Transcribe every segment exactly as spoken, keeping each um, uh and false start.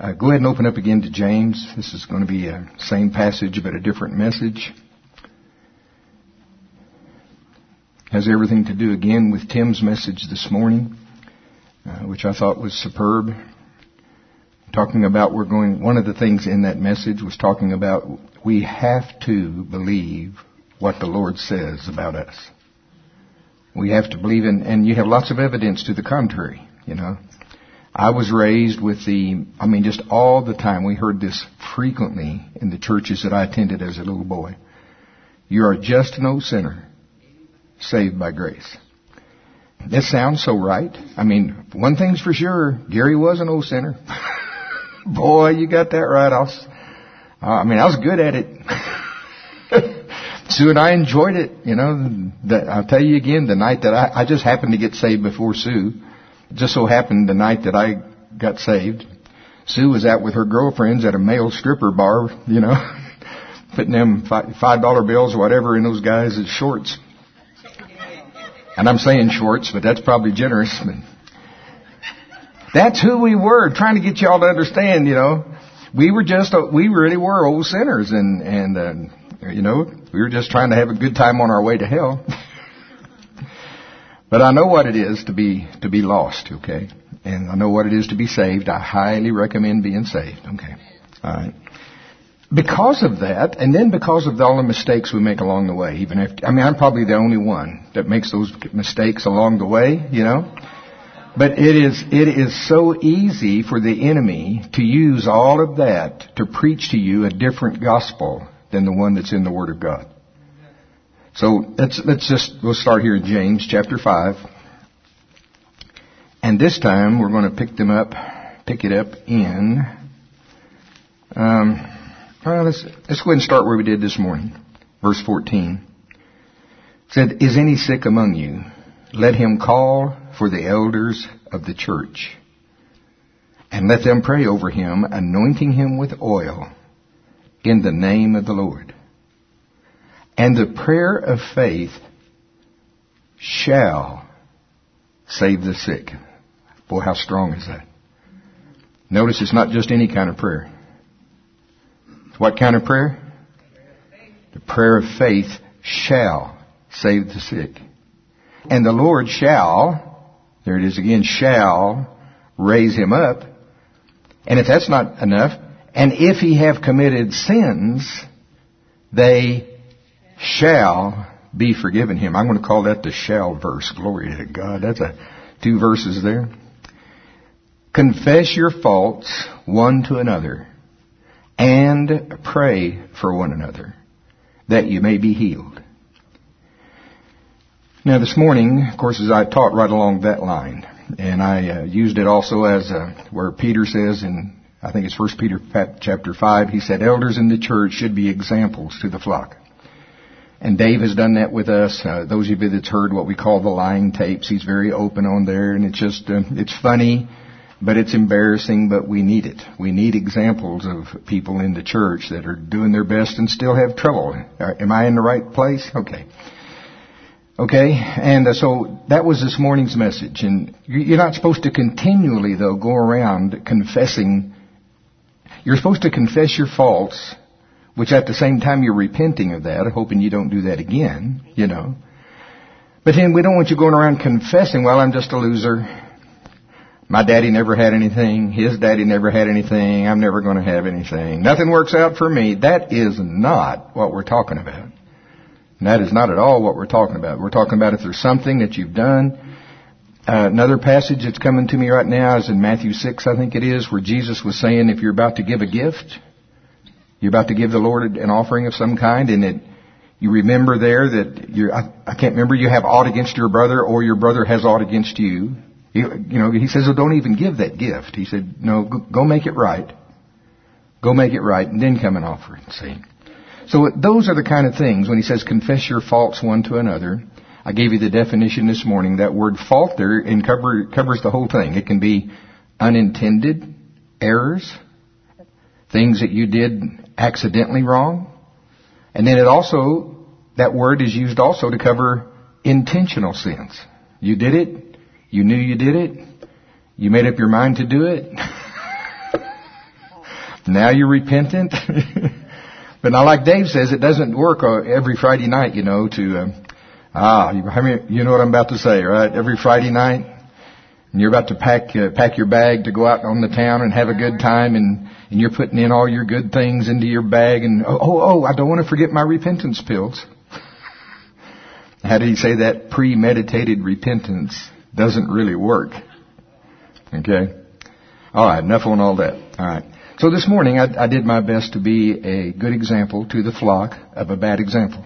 Uh, go ahead and open up again to James. This is going to be a same passage but a different message. Has everything to do again with Tim's message this morning, uh, which I thought was superb. Talking about we're going, one of the things in that message was talking about we have to believe what the Lord says about us. We have to believe in, and you have lots of evidence to the contrary, you know. I was raised with the, I mean, just all the time. We heard this frequently in the churches that I attended as a little boy. You are just an old sinner, saved by grace. This sounds so right. I mean, one thing's for sure, Gary was an old sinner. Boy, you got that right. I was, I mean, I was good at it. Sue and I enjoyed it, you know. The, I'll tell you again, the night that I, I just happened to get saved before Sue. It just so happened the night that I got saved, Sue was out with her girlfriends at a male stripper bar, you know, putting them five dollar bills or whatever in those guys' shorts. And I'm saying shorts, but that's probably generous. But that's who we were, trying to get you all to understand, you know. We were just, we really were old sinners, and, and, uh, you know, we were just trying to have a good time on our way to hell. But I know what it is to be, to be lost, okay? And I know what it is to be saved. I highly recommend being saved, okay? Alright. Because of that, and then because of all the mistakes we make along the way, even if, I mean, I'm probably the only one that makes those mistakes along the way, you know? But it is, it is so easy for the enemy to use all of that to preach to you a different gospel than the one that's in the Word of God. So let's, let's just, we'll start here in James chapter five. And this time we're going to pick them up, pick it up in, um, well, let's, let's go ahead and start where we did this morning. Verse fourteen. It said, is any sick among you? Let him call for the elders of the church, and let them pray over him, anointing him with oil in the name of the Lord. And the prayer of faith shall save the sick. Boy, how strong is that? Notice it's not just any kind of prayer. What kind of prayer? The prayer of faith shall save the sick. And the Lord shall, there it is again, shall raise him up. And if that's not enough, and if he have committed sins, they shall be forgiven him. I'm going to call that the shall verse. Glory to God. That's a two verses there. Confess your faults one to another and pray for one another that you may be healed. Now this morning, of course, as I taught right along that line, and I uh, used it also as uh, where Peter says in, I think it's First Peter chapter five, he said, elders in the church should be examples to the flock. And Dave has done that with us. Uh, those of you that's heard what we call the lying tapes, he's very open on there, and it's just, uh, it's funny, but it's embarrassing, but we need it. We need examples of people in the church that are doing their best and still have trouble. Uh, am I in the right place? Okay. Okay, and uh, so that was this morning's message. And you're not supposed to continually, though, go around confessing. You're supposed to confess your faults, which at the same time you're repenting of that, hoping you don't do that again, you know. But then we don't want you going around confessing, well, I'm just a loser. My daddy never had anything. His daddy never had anything. I'm never going to have anything. Nothing works out for me. That is not what we're talking about. And that is not at all what we're talking about. We're talking about if there's something that you've done. Uh, another passage that's coming to me right now is in Matthew six, I think it is, where Jesus was saying if you're about to give a gift, you're about to give the Lord an offering of some kind, and it, you remember there that you're, I, I can't remember, you have aught against your brother or your brother has aught against you. You, you know, he says, well, don't even give that gift. He said, no, go, go make it right. Go make it right and then come and offer it, see. So those are the kind of things when he says confess your faults one to another. I gave you the definition this morning. That word fault there and cover, covers the whole thing. It can be unintended errors, things that you did accidentally wrong. And then it also, that word is used also to cover intentional sins. You did it. You knew you did it. You made up your mind to do it. Now you're repentant. But now, like Dave says, it doesn't work every Friday night, you know, to, um, ah, you, I mean, you know what I'm about to say, right? Every Friday night, and you're about to pack, uh, pack your bag to go out on the town and have a good time, and, and you're putting in all your good things into your bag, and, oh, oh, oh I don't want to forget my repentance pills. How did he say that? Premeditated repentance doesn't really work. Okay? All right, enough on all that. All right. So this morning I, I did my best to be a good example to the flock of a bad example.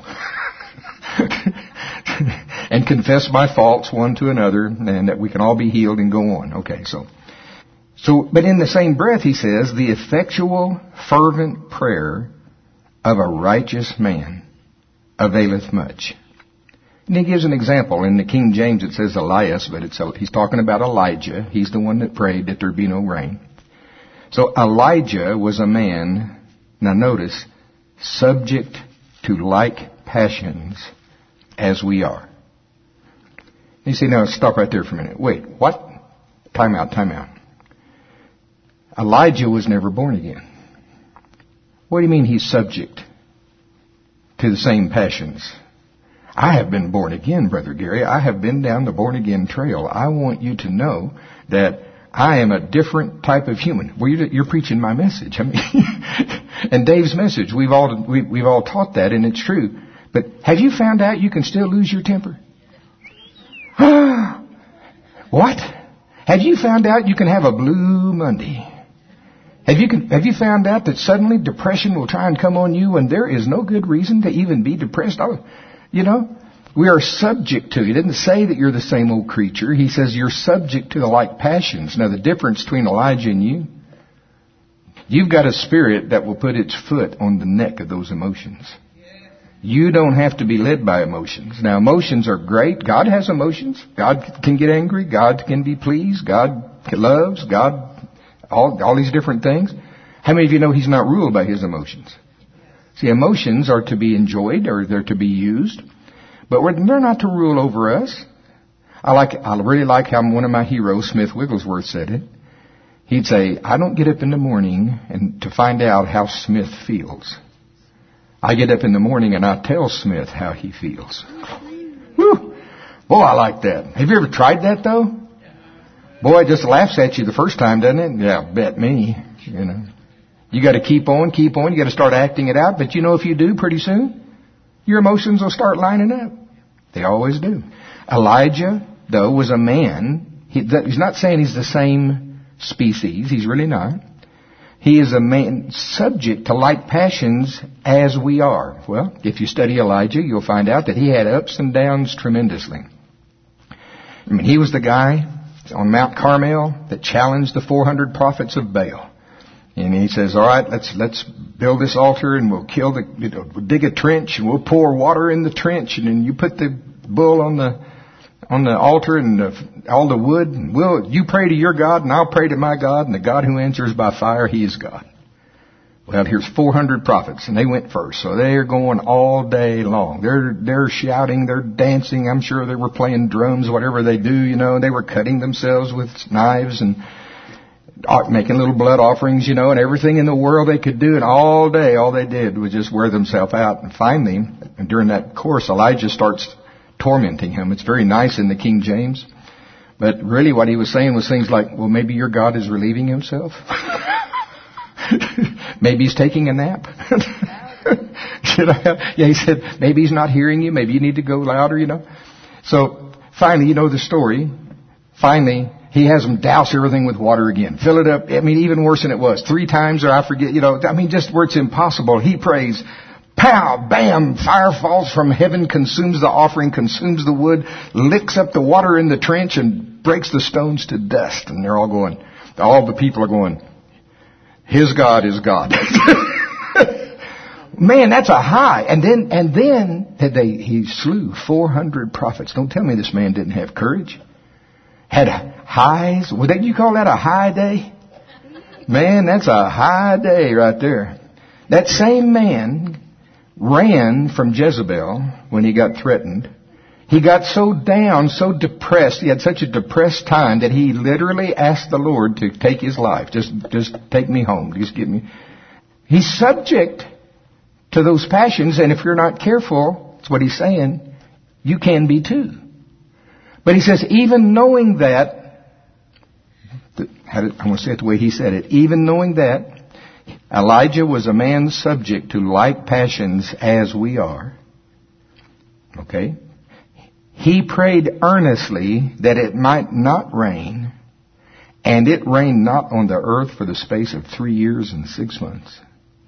And confess my faults one to another, and that we can all be healed and go on. Okay, so. So, but in the same breath he says, the effectual, fervent prayer of a righteous man availeth much. And he gives an example. In the King James it says Elias, but it's, he's talking about Elijah. He's the one that prayed that there be no rain. So Elijah was a man, now notice, subject to like passions as we are. You see, now stop right there for a minute. Wait, what? Time out, time out. Elijah was never born again. What do you mean he's subject to the same passions? I have been born again, Brother Gary. I have been down the born again trail. I want you to know that I am a different type of human. Well, you're, you're preaching my message. I mean, and Dave's message. We've all we, we've all taught that, and it's true. But have you found out you can still lose your temper? What? Have you found out you can have a blue Monday? Have you have you found out that suddenly depression will try and come on you, and there is no good reason to even be depressed? Oh, you know. We are subject to. He didn't say that you're the same old creature. He says you're subject to the like passions. Now the difference between Elijah and you, you've got a spirit that will put its foot on the neck of those emotions. You don't have to be led by emotions. Now emotions are great. God has emotions. God can get angry. God can be pleased. God loves. God, all, all these different things. How many of you know He's not ruled by His emotions? See, emotions are to be enjoyed, or they're to be used. But they're not to rule over us. I like, I really like how one of my heroes, Smith Wigglesworth, said it. He'd say, I don't get up in the morning and to find out how Smith feels. I get up in the morning and I tell Smith how he feels. Whew. Boy, I like that. Have you ever tried that though? Boy, it just laughs at you the first time, doesn't it? Yeah, bet me. You know, you got to keep on, keep on. You got to start acting it out. But you know, if you do, pretty soon, your emotions will start lining up. They always do. Elijah, though, was a man. He, he's not saying he's the same species. He's really not. He is a man subject to like passions as we are. Well, if you study Elijah, you'll find out that he had ups and downs tremendously. I mean, he was the guy on Mount Carmel that challenged the four hundred prophets of Baal. And he says, all right, let's let's build this altar, and we'll kill the, you know, we'll dig a trench, and we'll pour water in the trench, and then you put the bull on the on the altar and the, all the wood, and we'll you pray to your God, and I'll pray to my God, and the God who answers by fire, He is God. Well, here's four hundred prophets, and they went first, so they're going all day long. They're they're shouting, they're dancing. I'm sure they were playing drums, whatever they do, you know. They were cutting themselves with knives and making little blood offerings, you know, and everything in the world they could do. And all day, all they did was just wear themselves out. And finally, during that course, Elijah starts tormenting him. It's very nice in the King James. But really what he was saying was things like, well, maybe your God is relieving Himself. Maybe He's taking a nap. You know? Yeah, he said, maybe He's not hearing you. Maybe you need to go louder, you know. So finally, you know the story. Finally, he has them douse everything with water again. Fill it up. I mean, even worse than it was. Three times, or I forget, you know, I mean, just where it's impossible. He prays, pow, bam, fire falls from heaven, consumes the offering, consumes the wood, licks up the water in the trench, and breaks the stones to dust. And they're all going, all the people are going, His God is God. Man, that's a high. And then, and then they, he slew four hundred prophets. Don't tell me this man didn't have courage. Had highs. Would that, you call that a high day? Man, that's a high day right there. That same man ran from Jezebel when he got threatened. He got so down, so depressed, he had such a depressed time that he literally asked the Lord to take his life. Just, just take me home. Just get me. He's subject to those passions, and if you're not careful, that's what he's saying, you can be too. But he says, even knowing that, I'm going to say it the way he said it, even knowing that, Elijah was a man subject to like passions as we are. Okay? He prayed earnestly that it might not rain, and it rained not on the earth for the space of three years and six months.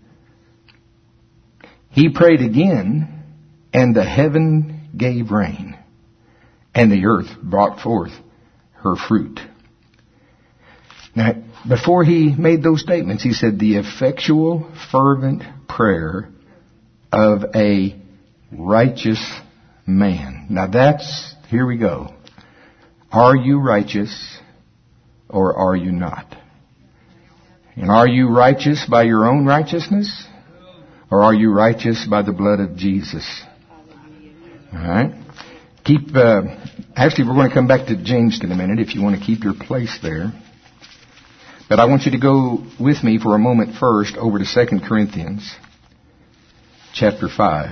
He prayed again, and the heaven gave rain, and the earth brought forth her fruit. Now, before he made those statements, he said, the effectual, fervent prayer of a righteous man. Now that's, here we go. Are you righteous or are you not? And are you righteous by your own righteousness? Or are you righteous by the blood of Jesus? Alright. Keep, uh, actually we're going to come back to James in a minute if you want to keep your place there. But I want you to go with me for a moment first over to Second Corinthians chapter five.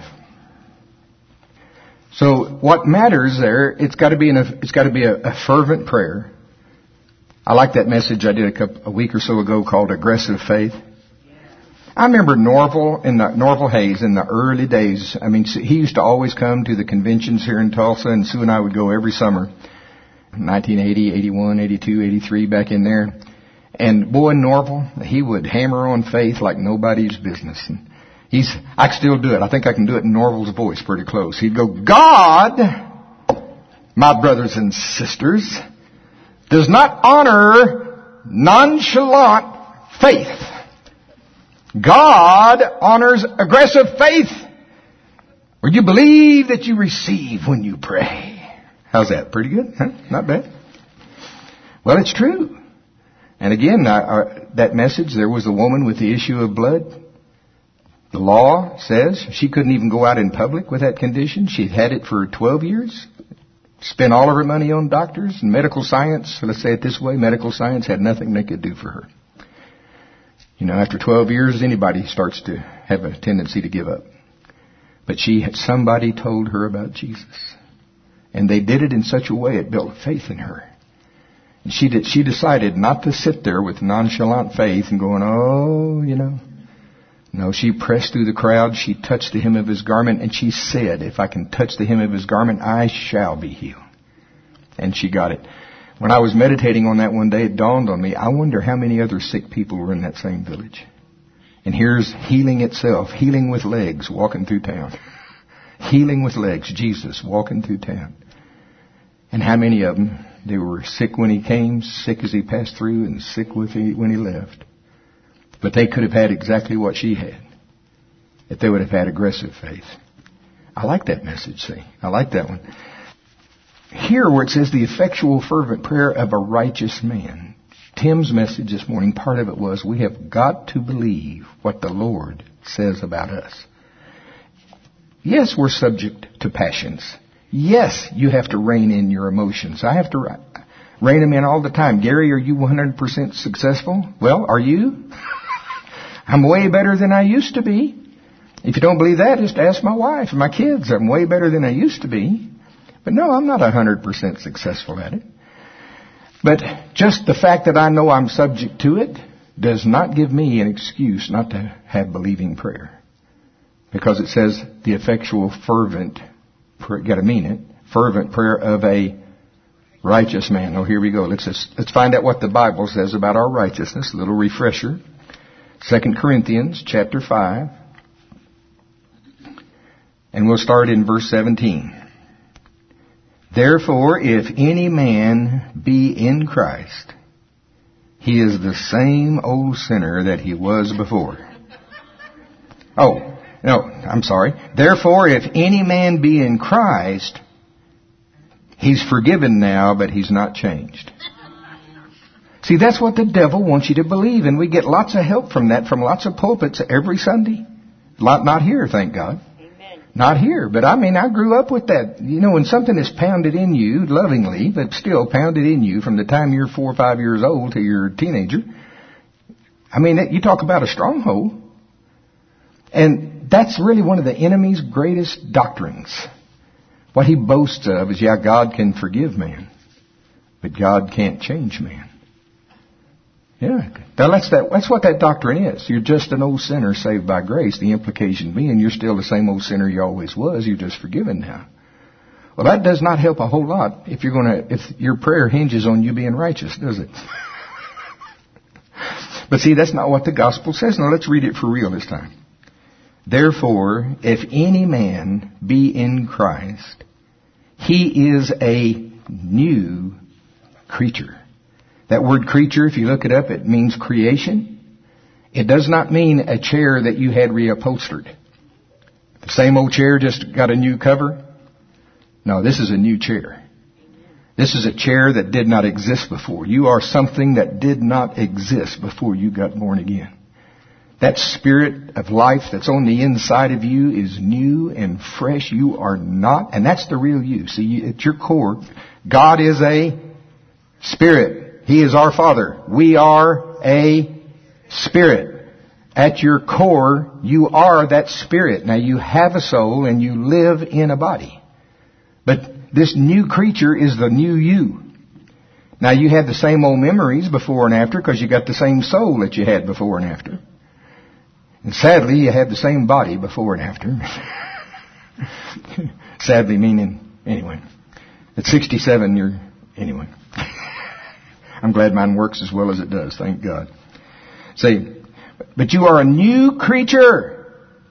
So what matters there, it's got to be an, it's got to be a, a fervent prayer. I like that message I did a, couple, a week or so ago called Aggressive Faith. I remember Norval in the Norval Hayes in the early days. I mean, he used to always come to the conventions here in Tulsa, and Sue and I would go every summer. nineteen eighty, eighty-one, eighty-two, eighty-three, back in there. And boy, Norval, he would hammer on faith like nobody's business. And he's, I can still do it. I think I can do it in Norval's voice pretty close. He'd go, God, my brothers and sisters, does not honor nonchalant faith. God honors aggressive faith, where you believe that you receive when you pray. How's that? Pretty good? Huh? Not bad. Well, it's true. And again, I, I, that message, there was a woman with the issue of blood. The law says she couldn't even go out in public with that condition. She'd had it for twelve years. Spent all of her money on doctors and medical science. So let's say it this way, medical science had nothing they could do for her. You know, after twelve years, anybody starts to have a tendency to give up. But she had, somebody told her about Jesus. And they did it in such a way it built faith in her. And she did, she decided not to sit there with nonchalant faith and going, oh, you know. No, she pressed through the crowd. She touched the hem of his garment, and she said, if I can touch the hem of his garment, I shall be healed. And she got it. When I was meditating on that one day, it dawned on me, I wonder how many other sick people were in that same village. And here's healing itself, healing with legs, walking through town. Healing with legs, Jesus walking through town. And how many of them, they were sick when he came, sick as he passed through, and sick with he, when he left. But they could have had exactly what she had, if they would have had aggressive faith. I like that message, see. I like that one. Here where it says the effectual fervent prayer of a righteous man. Tim's message this morning, part of it was, we have got to believe what the Lord says about us. Yes, we're subject to passions. Yes, you have to rein in your emotions. I have to rein them in all the time. Gary, are you one hundred percent successful? Well, are you? I'm way better than I used to be. If you don't believe that, just ask my wife and my kids. I'm way better than I used to be. But no, I'm not one hundred percent successful at it. But just the fact that I know I'm subject to it does not give me an excuse not to have believing prayer. Because it says the effectual fervent, you got to mean it, fervent prayer of a righteous man. Oh, here we go. Let's just, let's find out what the Bible says about our righteousness. A little refresher. Second Corinthians chapter five. And we'll start in verse seventeen. Therefore, if any man be in Christ, he is the same old sinner that he was before. Oh, no, I'm sorry. Therefore, if any man be in Christ, he's forgiven now, but he's not changed. See, that's what the devil wants you to believe, and we get lots of help from that from lots of pulpits every Sunday. Lot not here, thank God. Not here, but I mean, I grew up with that. You know, when something is pounded in you, lovingly, but still pounded in you from the time you're four or five years old to you're a teenager, I mean, you talk about a stronghold. And that's really one of the enemy's greatest doctrines. What he boasts of is, yeah, God can forgive man, but God can't change man. Yeah, that's that. That's what that doctrine is. You're just an old sinner saved by grace. The implication being you're still the same old sinner you always was. You're just forgiven now. Well, that does not help a whole lot if you're going to. If your prayer hinges on you being righteous, does it? But see, that's not what the gospel says. Now let's read it for real this time. Therefore, if any man be in Christ, he is a new creature. That word creature, if you look it up, it means creation. It does not mean a chair that you had reupholstered. The same old chair just got a new cover. No, this is a new chair. This is a chair that did not exist before. You are something that did not exist before you got born again. That spirit of life that's on the inside of you is new and fresh. You are not, and that's the real you. See, at your core, God is a spirit. He is our Father. We are a spirit. At your core, you are that spirit. Now, you have a soul and you live in a body. But this new creature is the new you. Now, you had the same old memories before and after because you got the same soul that you had before and after. And sadly, you had the same body before and after. Sadly meaning, anyway. At sixty-seven, you're, anyway. I'm glad mine works as well as it does, thank God. See, but you are a new creature.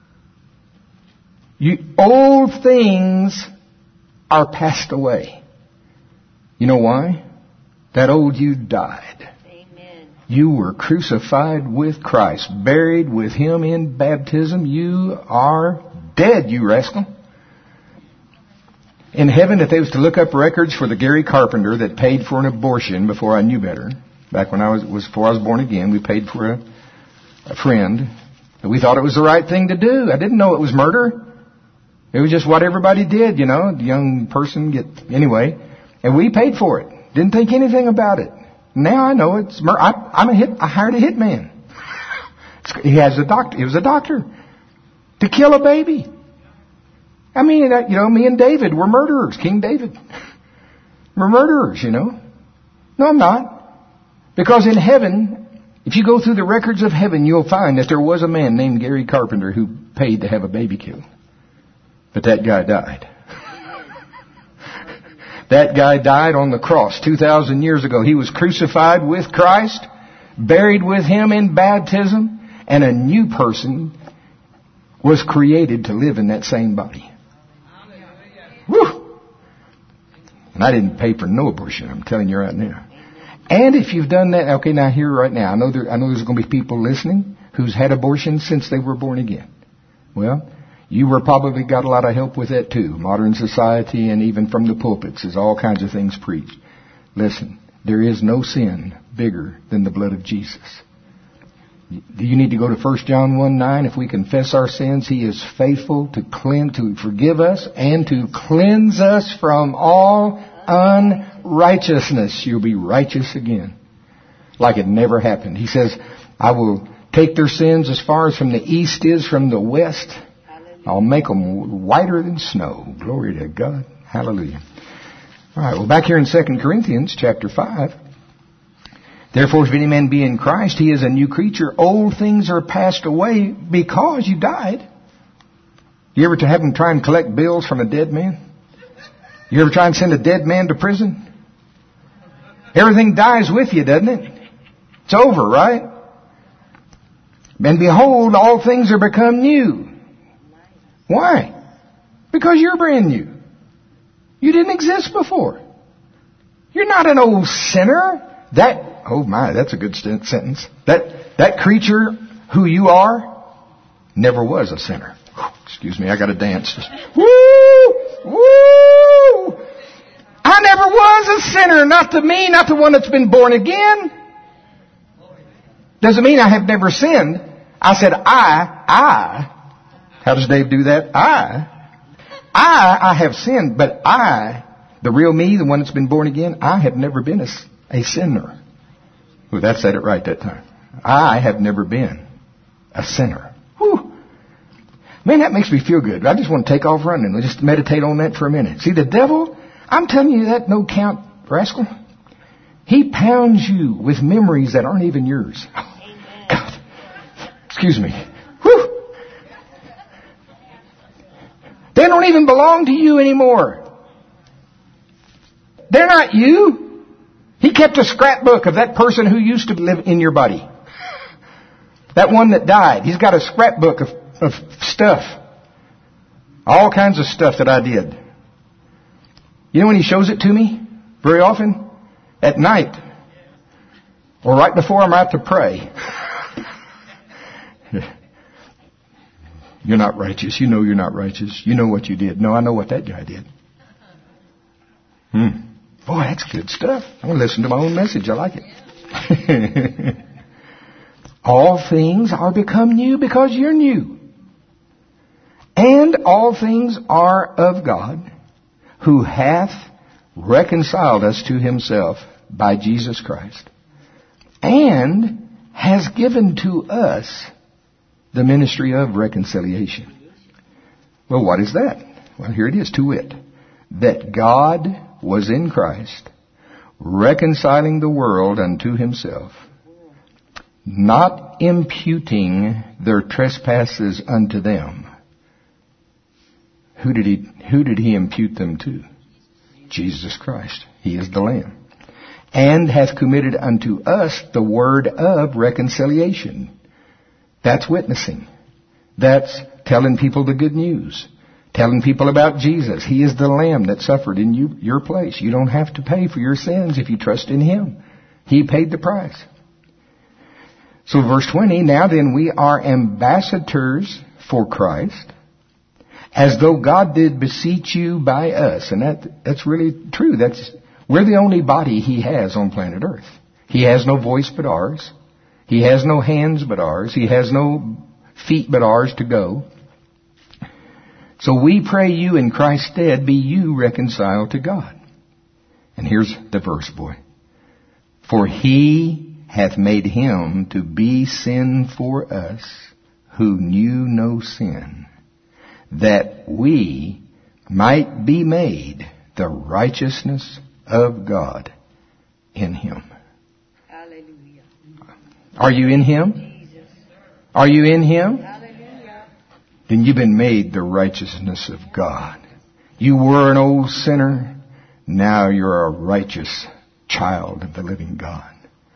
You, old things are passed away. You know why? That old you died. Amen. You were crucified with Christ, buried with Him in baptism. You are dead, you rascal. In heaven, if they was to look up records for the Gary Carpenter that paid for an abortion before I knew better, back when I was, was before I was born again, we paid for a, a friend. And we thought it was the right thing to do. I didn't know it was murder. It was just what everybody did, you know. The young person get, anyway. And we paid for it. Didn't think anything about it. Now I know it's murder. I, I'm a hit, I hired a hitman. He has a doctor, he was a doctor. To kill a baby. I mean, you know, me and David, we're murderers. King David. We're murderers, you know. No, I'm not. Because in heaven, if you go through the records of heaven, you'll find that there was a man named Gary Carpenter who paid to have a baby killed. But that guy died. That guy died on the cross two thousand years ago. He was crucified with Christ, buried with Him in baptism, and a new person was created to live in that same body. Woo! And I didn't pay for no abortion. I'm telling you right now. And if you've done that, okay, now here right now, I know there, I know there's going to be people listening who's had abortions since they were born again. Well, you were probably got a lot of help with that too. Modern society and even from the pulpits is all kinds of things preached. Listen, there is no sin bigger than the blood of Jesus. You need to go to First John one nine. If we confess our sins, He is faithful to cleanse, to forgive us and to cleanse us from all unrighteousness. You'll be righteous again. Like it never happened. He says, I will take their sins as far as from the east is from the west. I'll make them whiter than snow. Glory to God. Hallelujah. All right, well, back here in Second Corinthians chapter five. Therefore, if any man be in Christ, he is a new creature. Old things are passed away because you died. You ever have them try and collect bills from a dead man? You ever try and send a dead man to prison? Everything dies with you, doesn't it? It's over, right? And behold, all things are become new. Why? Because you're brand new. You didn't exist before. You're not an old sinner. That Oh my, that's a good sentence. That that creature who you are never was a sinner. Excuse me, I got to dance. Woo! Woo! I never was a sinner. Not to me, not the one that's been born again. Doesn't mean I have never sinned. I said I, I. How does Dave do that? I I, I have sinned, but I, the real me, the one that's been born again, I have never been a, a sinner. Well, that said it right that time. I have never been a sinner. Whew. Man, that makes me feel good. I just want to take off running and just meditate on that for a minute. See, the devil, I'm telling you that no count rascal, he pounds you with memories that aren't even yours. Amen. God. Excuse me. Whew. They don't even belong to you anymore. They're not you. He kept a scrapbook of that person who used to live in your body. That one that died. He's got a scrapbook of, of stuff. All kinds of stuff that I did. You know when he shows it to me? Very often? At night. Or right before I'm out to pray. You're not righteous. You know you're not righteous. You know what you did. No, I know what that guy did. Hmm. Boy, that's good stuff. I'm going to listen to my own message. I like it. All things are become new because you're new. And all things are of God, who hath reconciled us to himself by Jesus Christ, and has given to us the ministry of reconciliation. Well, what is that? Well, here it is, to wit, that God was in Christ, reconciling the world unto himself, not imputing their trespasses unto them. Who did he, who did he impute them to? Jesus Christ. He is the Lamb. And hath committed unto us the word of reconciliation. That's witnessing. That's telling people the good news. Telling people about Jesus. He is the Lamb that suffered in you, your place. You don't have to pay for your sins if you trust in him. He paid the price. So verse twenty, now then we are ambassadors for Christ, as though God did beseech you by us. And that that's really true. That's we're the only body he has on planet Earth. He has no voice but ours. He has no hands but ours. He has no feet but ours to go. So we pray you in Christ's stead be you reconciled to God. And here's the verse, boy. For he hath made him to be sin for us who knew no sin, that we might be made the righteousness of God in him. Hallelujah. Are you in him? Jesus. Are you in him? Hallelujah. Then you've been made the righteousness of God. You were an old sinner. Now you're a righteous child of the living God.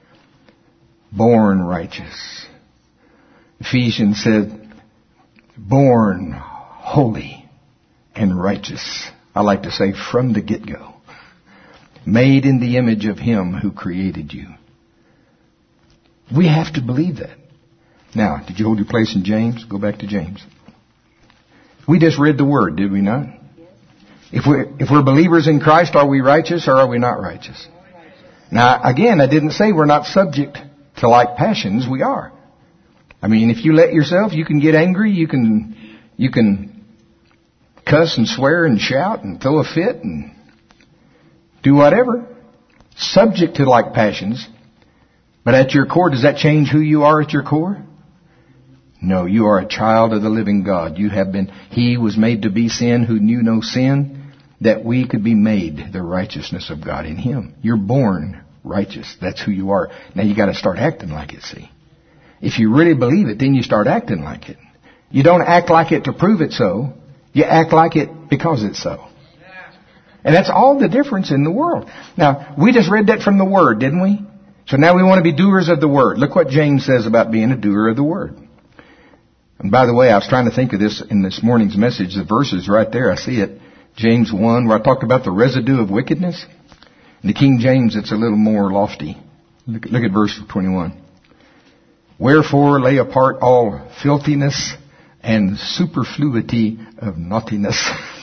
Born righteous. Ephesians said, born holy and righteous. I like to say from the get-go. Made in the image of him who created you. We have to believe that. Now, did you hold your place in James? Go back to James. We just read the word, did we not? If we're, if we're believers in Christ, are we righteous or are we not righteous? Now, again, I didn't say we're not subject to like passions. We are. I mean, if you let yourself, you can get angry, you can, you can cuss and swear and shout and throw a fit and do whatever. Subject to like passions. But at your core, does that change who you are at your core? No, you are a child of the living God. You have been, he was made to be sin who knew no sin, that we could be made the righteousness of God in him. You're born righteous. That's who you are. Now you got to start acting like it, see. If you really believe it, then you start acting like it. You don't act like it to prove it so. You act like it because it's so. And that's all the difference in the world. Now, we just read that from the Word, didn't we? So now we want to be doers of the Word. Look what James says about being a doer of the Word. And by the way, I was trying to think of this in this morning's message. The verse is right there. I see it. James one, where I talked about the residue of wickedness. In the King James, it's a little more lofty. Look, look at verse twenty-one. Wherefore lay apart all filthiness and superfluity of naughtiness.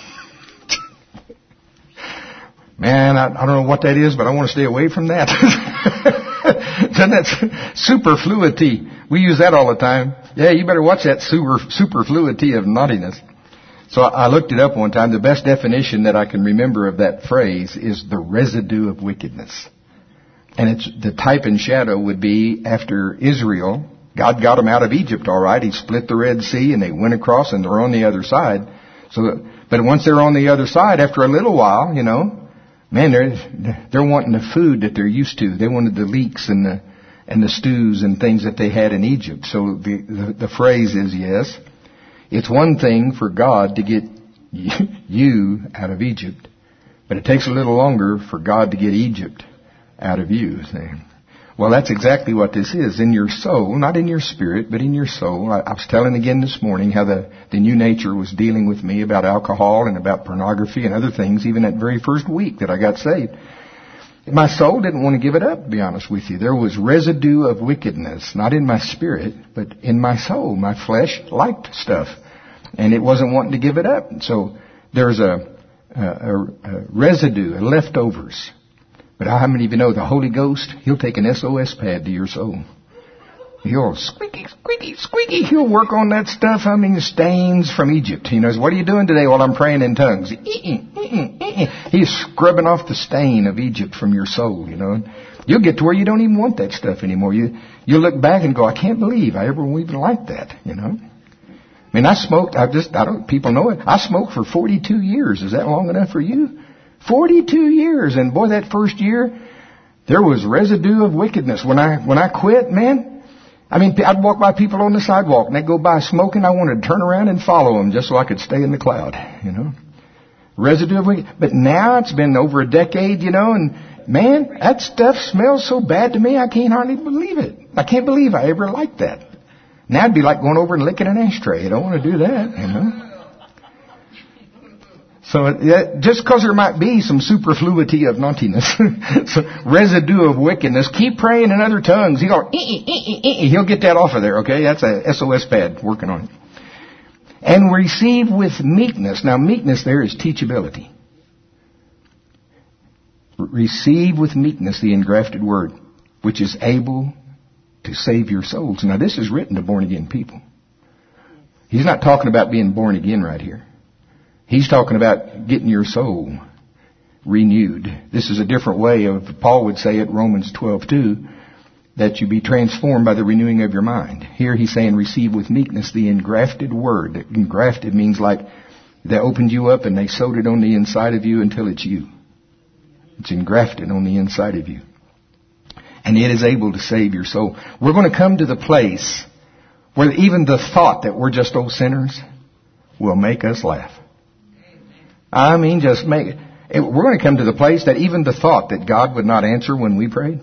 Man, I, I don't know what that is, but I want to stay away from that. Then that's superfluity. We use that all the time. Yeah, you better watch that super, superfluity of naughtiness. So I looked it up one time. The best definition that I can remember of that phrase is the residue of wickedness. And it's the type and shadow would be after Israel. God got them out of Egypt, all right. He split the Red Sea and they went across and they're on the other side. So, but once they're on the other side, after a little while, you know, man, they're, they're wanting the food that they're used to. They wanted the leeks and the, and the stews and things that they had in Egypt. So the, the, the phrase is, yes, it's one thing for God to get you out of Egypt, but it takes a little longer for God to get Egypt out of you. Well, that's exactly what this is. In your soul, not in your spirit, but in your soul. I, I was telling again this morning how the, the new nature was dealing with me about alcohol and about pornography and other things, even that very first week that I got saved. My soul didn't want to give it up, to be honest with you. There was residue of wickedness, not in my spirit, but in my soul. My flesh liked stuff, and it wasn't wanting to give it up. So there's a, a, a residue, a leftovers. But how many of you know the Holy Ghost, He'll take an S O S pad to your soul. He'll squeaky, squeaky, squeaky. He'll work on that stuff. I mean, stains from Egypt. He knows, what are you doing today? Well, I'm praying in tongues. He's scrubbing off the stain of Egypt from your soul, you know. You'll get to where you don't even want that stuff anymore. You, you look back and go, I can't believe I ever even liked that, you know. I mean, I smoked, I just, I don't, people know it. I smoked for forty-two years. Is that long enough for you? forty-two years. And boy, that first year, there was residue of wickedness. When I, when I quit, man, I mean, I'd walk by people on the sidewalk and they'd go by smoking. I wanted to turn around and follow them just so I could stay in the cloud, you know. Residue of wickedness. But now it's been over a decade, you know, and man, that stuff smells so bad to me, I can't hardly believe it. I can't believe I ever liked that. Now it'd be like going over and licking an ashtray. I don't want to do that, you know. So uh, just because there might be some superfluity of naughtiness, some residue of wickedness, keep praying in other tongues. He'll, he'll get that off of there, okay? That's a S O S pad working on it. And receive with meekness. Now meekness there is teachability. Receive with meekness the engrafted word, which is able to save your souls. Now this is written to born again people. He's not talking about being born again right here. He's talking about getting your soul renewed. This is a different way of, Paul would say it, Romans twelve two, that you be transformed by the renewing of your mind. Here he's saying receive with meekness the engrafted word. Engrafted means like they opened you up and they sewed it on the inside of you until it's you. It's engrafted on the inside of you. And it is able to save your soul. We're going to come to the place where even the thought that we're just old sinners will make us laugh. I mean, just make it. We're going to come to the place that even the thought that God would not answer when we prayed.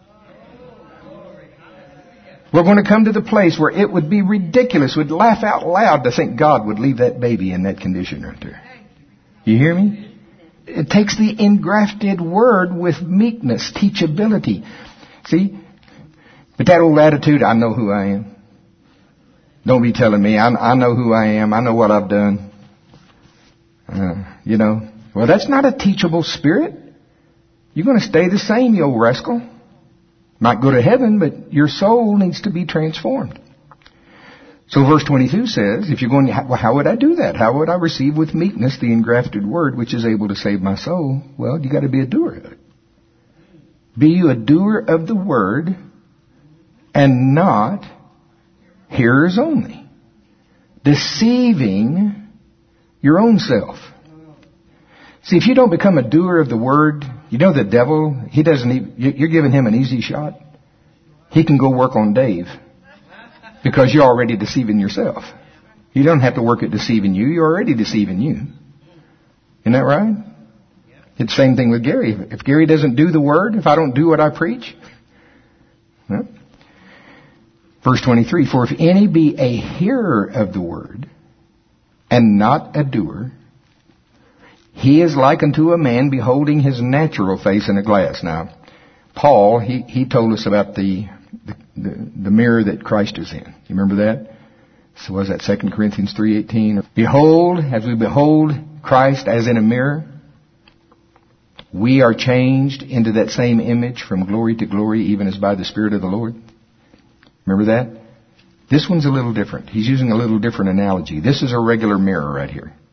We're going to come to the place where it would be ridiculous, would laugh out loud to think God would leave that baby in that condition right there. You hear me? It takes the engrafted word with meekness, teachability. See? But that old attitude, I know who I am. Don't be telling me, I, I know who I am. I know what I've done. Uh, you know, well, that's not a teachable spirit. You're going to stay the same, you old rascal. Might go to heaven, but your soul needs to be transformed. So verse twenty-two says, if you're going, well, how would I do that? How would I receive with meekness the engrafted word which is able to save my soul? Well, you got to be a doer of it. Be you a doer of the word and not hearers only, deceiving your own self. See, if you don't become a doer of the word, you know the devil, he doesn't even, you're giving him an easy shot. He can go work on Dave because you're already deceiving yourself. You don't have to work at deceiving you. You're already deceiving you. Isn't that right? It's the same thing with Gary. If Gary doesn't do the word, if I don't do what I preach. Well, verse twenty-three, for if any be a hearer of the word and not a doer, he is like unto a man beholding his natural face in a glass. Now, Paul, he, he told us about the, the, the, the mirror that Christ is in. You remember that? So was that Second Corinthians three eighteen? Behold, as we behold Christ as in a mirror, we are changed into that same image from glory to glory, even as by the Spirit of the Lord. Remember that? This one's a little different. He's using a little different analogy. This is a regular mirror right here.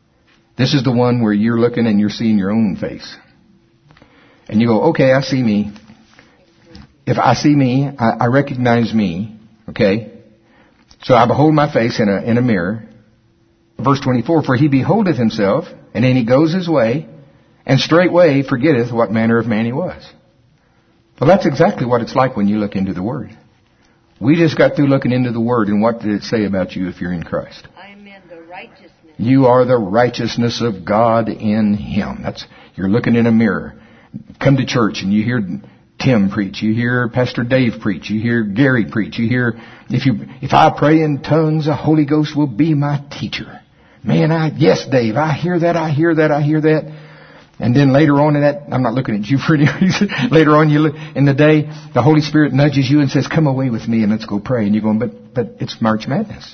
This is the one where you're looking and you're seeing your own face. And you go, okay, I see me. If I see me, I, I recognize me. Okay? So I behold my face in a, in a mirror. Verse twenty-four, for he beholdeth himself, and then he goes his way, and straightway forgetteth what manner of man he was. Well, that's exactly what it's like when you look into the Word. We just got through looking into the Word, and what did it say about you if you're in Christ? Amen. The righteousness. You are the righteousness of God in Him. That's, you're looking in a mirror. Come to church and you hear Tim preach, you hear Pastor Dave preach, you hear Gary preach, you hear, if you, if I pray in tongues, the Holy Ghost will be my teacher. Man, I, yes, Dave, I hear that, I hear that, I hear that. And then later on in that, I'm not looking at you for any reason, later on you look, in the day, the Holy Spirit nudges you and says, come away with me and let's go pray. And you're going, but, but it's March Madness.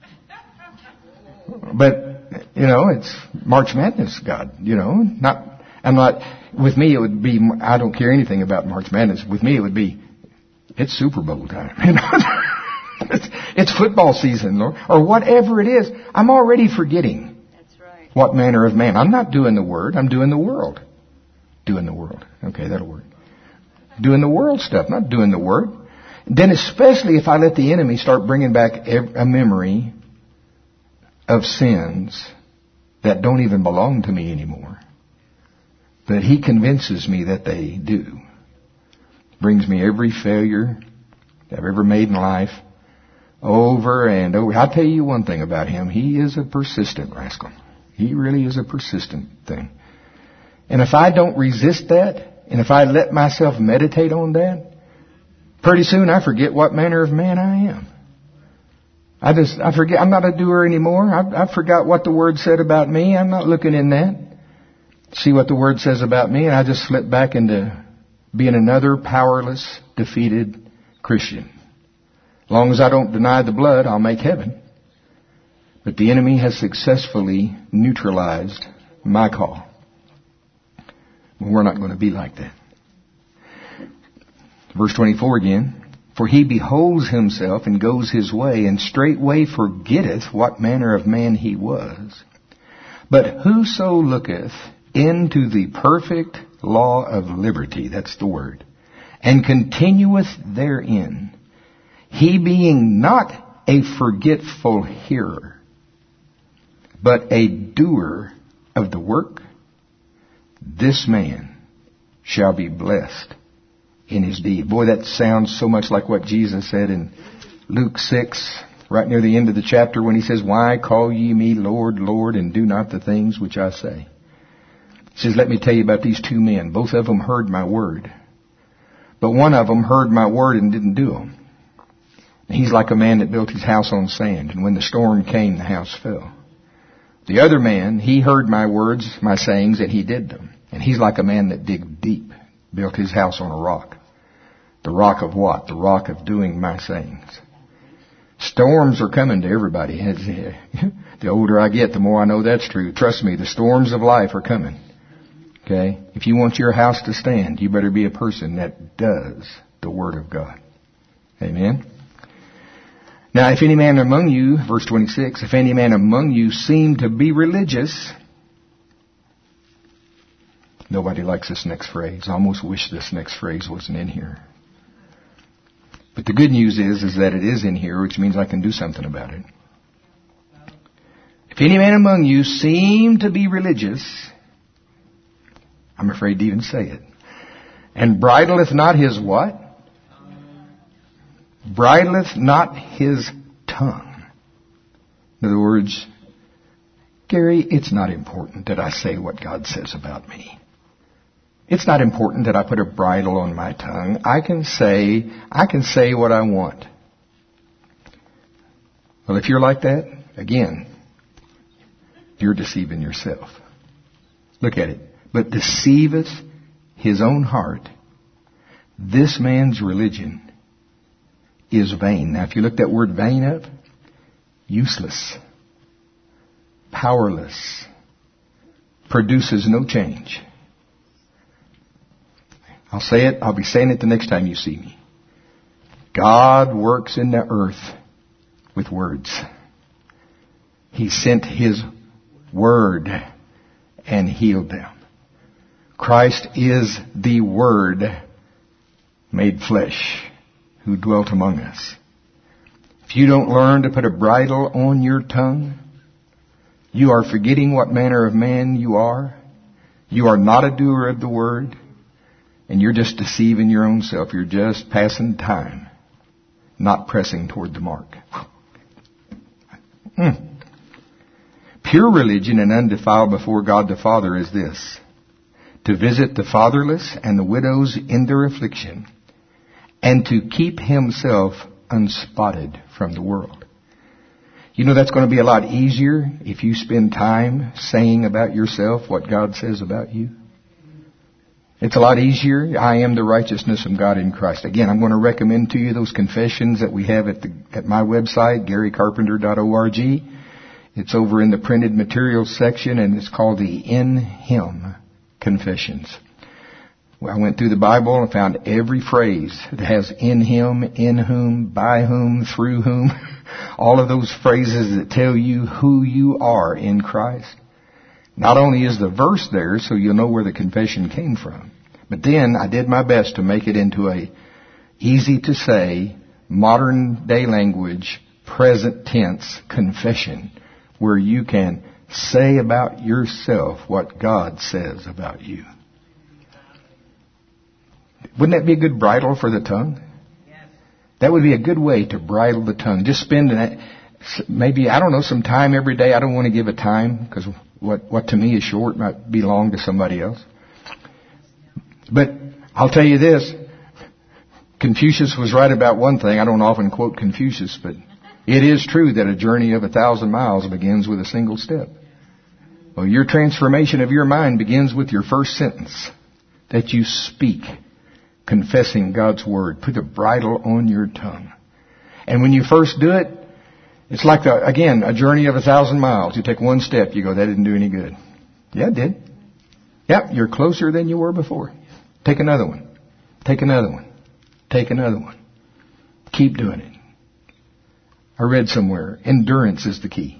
But, you know, it's March Madness, God, you know, not, I'm not, with me it would be, I don't care anything about March Madness. With me it would be, it's Super Bowl time, you know. it's, it's football season or, or whatever it is. I'm already forgetting. That's right. What manner of man. I'm not doing the Word, I'm doing the world. Doing the world. Okay, that'll work. Doing the world stuff, not doing the Word. Then especially if I let the enemy start bringing back a memory of sins that don't even belong to me anymore. But he convinces me that they do. Brings me every failure I've ever made in life over and over. I'll tell you one thing about him. He is a persistent rascal. He really is a persistent thing. And if I don't resist that, and if I let myself meditate on that, pretty soon I forget what manner of man I am. I just, I forget, I'm not a doer anymore. I, I forgot what the Word said about me. I'm not looking in that. See what the Word says about me, and I just slip back into being another powerless, defeated Christian. As long as I don't deny the blood, I'll make heaven. But the enemy has successfully neutralized my call. Well, we're not going to be like that. Verse twenty-four again. For he beholds himself and goes his way, and straightway forgetteth what manner of man he was. But whoso looketh into the perfect law of liberty, that's the word, and continueth therein, he being not a forgetful hearer, but a doer of the work, this man shall be blessed in his deed. Boy, that sounds so much like what Jesus said in Luke six, right near the end of the chapter, when he says, why call ye me Lord, Lord, and do not the things which I say? He says, let me tell you about these two men. Both of them heard my word. But one of them heard my word and didn't do them. He's like a man that built his house on sand, and when the storm came, the house fell. The other man, he heard my words, my sayings, and he did them. And he's like a man that digged deep, built his house on a rock. The rock of what? The rock of doing my sayings. Storms are coming to everybody. The older I get, the more I know that's true. Trust me, the storms of life are coming. Okay? If you want your house to stand, you better be a person that does the Word of God. Amen? Now, if any man among you, verse twenty-six, if any man among you seem to be religious, nobody likes this next phrase. I almost wish this next phrase wasn't in here. But the good news is, is that it is in here, which means I can do something about it. If any man among you seem to be religious, I'm afraid to even say it, and bridleth not his what? Bridleth not his tongue. In other words, Gary, it's not important that I say what God says about me. It's not important that I put a bridle on my tongue. I can say, I can say what I want. Well, if you're like that, again, you're deceiving yourself. Look at it. But deceiveth his own heart. This man's religion is vain. Now, if you look that word vain up, useless, powerless, produces no change. I'll say it, I'll be saying it the next time you see me. God works in the earth with words. He sent His Word and healed them. Christ is the Word made flesh who dwelt among us. If you don't learn to put a bridle on your tongue, you are forgetting what manner of man you are. You are not a doer of the Word, and you're just deceiving your own self. You're just passing time, not pressing toward the mark. Mm. Pure religion and undefiled before God the Father is this: to visit the fatherless and the widows in their affliction, and to keep himself unspotted from the world. You know, that's going to be a lot easier if you spend time saying about yourself what God says about you. It's a lot easier. I am the righteousness of God in Christ. Again, I'm going to recommend to you those confessions that we have at the at my website, gary carpenter dot org. It's over in the printed materials section, and it's called the In Him Confessions. Well, I went through the Bible and found every phrase that has in Him, in whom, by whom, through whom. All of those phrases that tell you who you are in Christ. Not only is the verse there so you'll know where the confession came from, but then I did my best to make it into a easy to say, modern day language, present tense confession where you can say about yourself what God says about you. Wouldn't that be a good bridle for the tongue? Yes. That would be a good way to bridle the tongue. Just spend maybe, I don't know, some time every day. I don't want to give a time because what, what to me is short might be long to somebody else. But I'll tell you this. Confucius was right about one thing. I don't often quote Confucius, but it is true that a journey of a thousand miles begins with a single step. Well, your transformation of your mind begins with your first sentence that you speak, confessing God's Word. Put a bridle on your tongue. And when you first do it, it's like, the, again, a journey of a thousand miles. You take one step, you go, that didn't do any good. Yeah, it did. Yep, you're closer than you were before. Take another one. Take another one. Take another one. Keep doing it. I read somewhere, endurance is the key.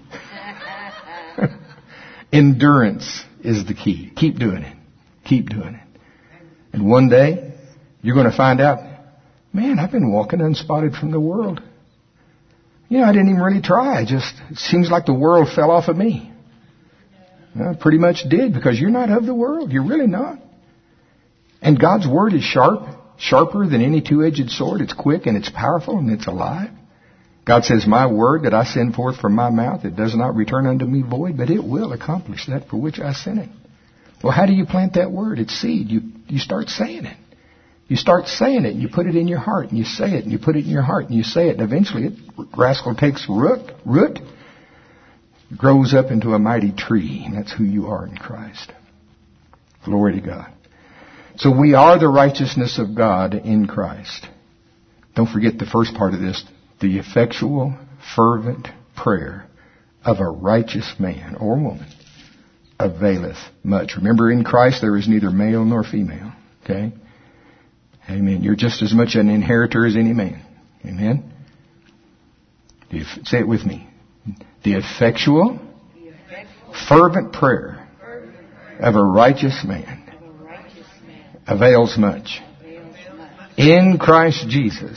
Endurance is the key. Keep doing it. Keep doing it. And one day, you're going to find out, man, I've been walking unspotted from the world. You know, I didn't even really try. I just, it seems like the world fell off of me. Well, pretty much did, because you're not of the world. You're really not. And God's Word is sharp, sharper than any two-edged sword. It's quick and it's powerful and it's alive. God says, my word that I send forth from my mouth, it does not return unto me void, but it will accomplish that for which I sent it. Well, how do you plant that word? It's seed. You, you start saying it. You start saying it, and you put it in your heart, and you say it, and you put it in your heart, and you say it, and eventually it, rascal takes root, root, grows up into a mighty tree, and that's who you are in Christ. Glory to God. So we are the righteousness of God in Christ. Don't forget the first part of this. The effectual, fervent prayer of a righteous man or woman availeth much. Remember, in Christ there is neither male nor female. Okay? Amen. You're just as much an inheritor as any man. Amen? Say it with me. The effectual, fervent prayer of a righteous man avails much. In Christ Jesus,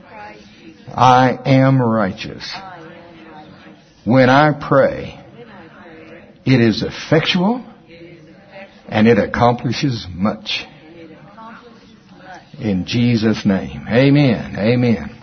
I am righteous. When I pray, it is effectual and it accomplishes much. In Jesus' name. Amen. Amen.